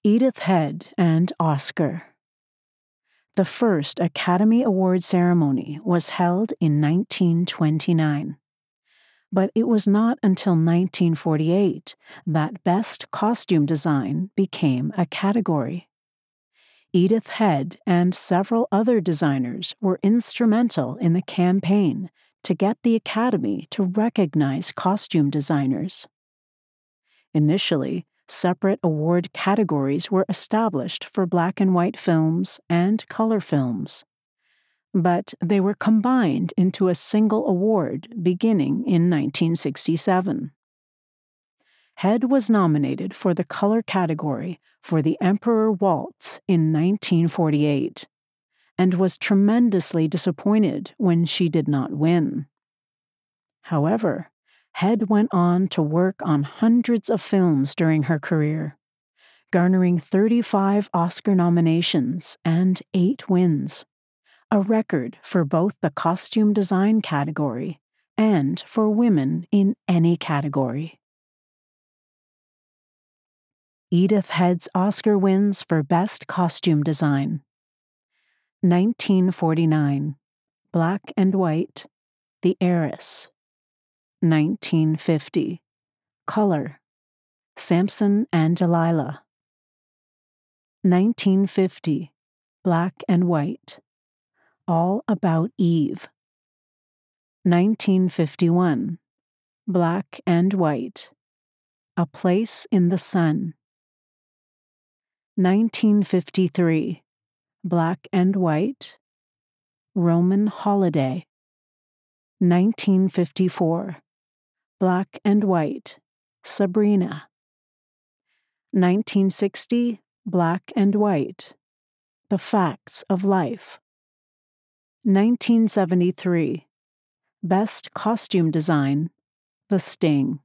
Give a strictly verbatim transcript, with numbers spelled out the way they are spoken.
Edith Head and Oscar. The first Academy Award ceremony was held in nineteen twenty-nine. But it was not until nineteen forty-eight that Best Costume Design became a category. Edith Head and several other designers were instrumental in the campaign to get the Academy to recognize costume designers. Initially, separate award categories were established for black and white films and color films, but they were combined into a single award beginning in nineteen sixty-seven. Head was nominated for the color category for The Emperor Waltz in nineteen forty-eight, and was tremendously disappointed when she did not win. However, Head went on to work on hundreds of films during her career, garnering thirty-five Oscar nominations and eight wins, a record for both the costume design category and for women in any category. Edith Head's Oscar wins for Best Costume Design. nineteen forty-nine, Black and White, The Heiress. nineteen fifty, Color, Samson and Delilah. nineteen fifty, Black and White, All About Eve. nineteen fifty-one, Black and White, A Place in the Sun. nineteen fifty-three, Black and White, Roman Holiday. nineteen fifty-four, Black and White, Sabrina. nineteen sixty, Black and White, The Facts of Life. nineteen seventy-three, Best Costume Design, The Sting.